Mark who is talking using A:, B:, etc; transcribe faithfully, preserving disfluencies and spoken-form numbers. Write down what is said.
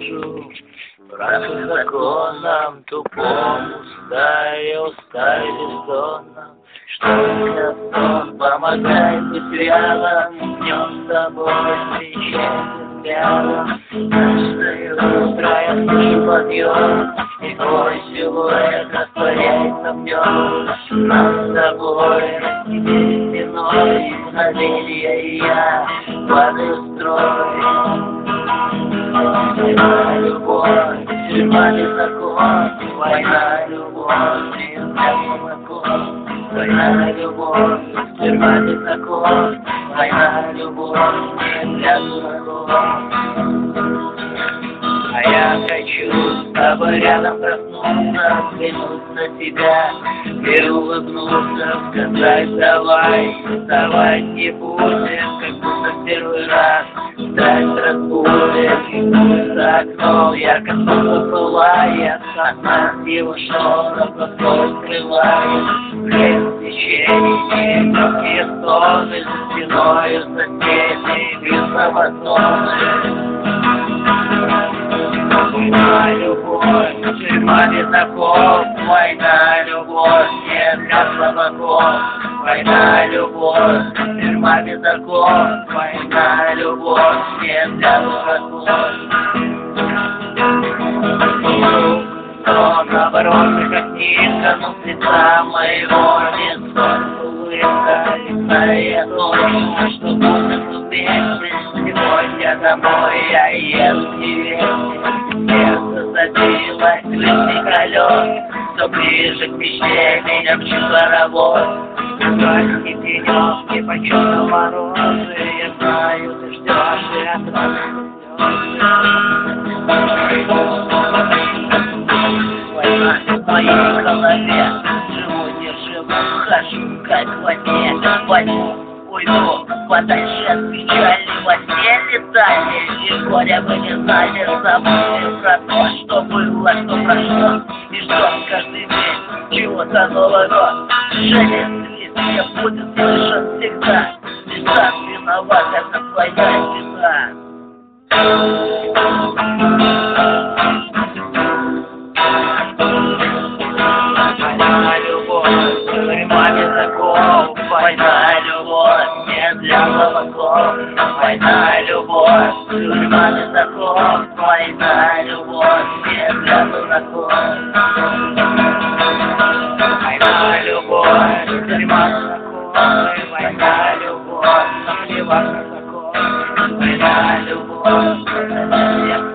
A: вижу, враг законам тупому стае, устали бездонным, что меня сон помогает быть рядом, днем с тобой встречаться взглядом. Каждое утро я слышу подъем, и твой силуэт растворяется в нем. Нам с тобой разделили стеной, мгновенье, и я падаю в строй. Война, любовь, тюрьма без закон, война, любовь, нельзя молоко. Война, любовь, тюрьма без закон, война, любовь, нельзя молоко. А я хочу с тобой рядом проснуться, взглянуть на тебя и улыбнуться, сказать давай, давай не будем, как будто в первый раз. Страсть разбудит, и пусть за окном ярко солнце пылает, от нас его шорох плохой скрывает. Блеск течений, легкие стоны, за стеною соседей, весово зоны. Война, любовь, тюрьма без оков, война, любовь, нет для слабаков. Война, любовь, тюрьма без оков, война, любовь, нет для дураков. Но наоборот, как нитка, но с лица моего не соль, улыбка лица, я думаю, что будем вместе. Сегодня домой я еду к невесте, сердце забилось, крыльный колес, все ближе к мечте меня мчит паровоз. Дождь и тенек, не почувствовал морозы, я знаю, ты ждешь и от нас война в моей голове, живу, не живу, хожу, как во сне. Возьму, уйду, подальше от печали, во сне летали, и горя вы не знали, забыли про то, что было, что прошло, и ждем каждый день чего-то нового. Шелест листьев будет слышен всегда, лишь сам виноват, это твоя беда. Война, любовь, тюрьма без оков, война, любовь, нет для слабаков. Война, любовь, тюрьма без оков, война, любовь, нет для дураков. Война, любовь, тюрьма без оков, война, любовь, наплевать на закон. Война, любовь,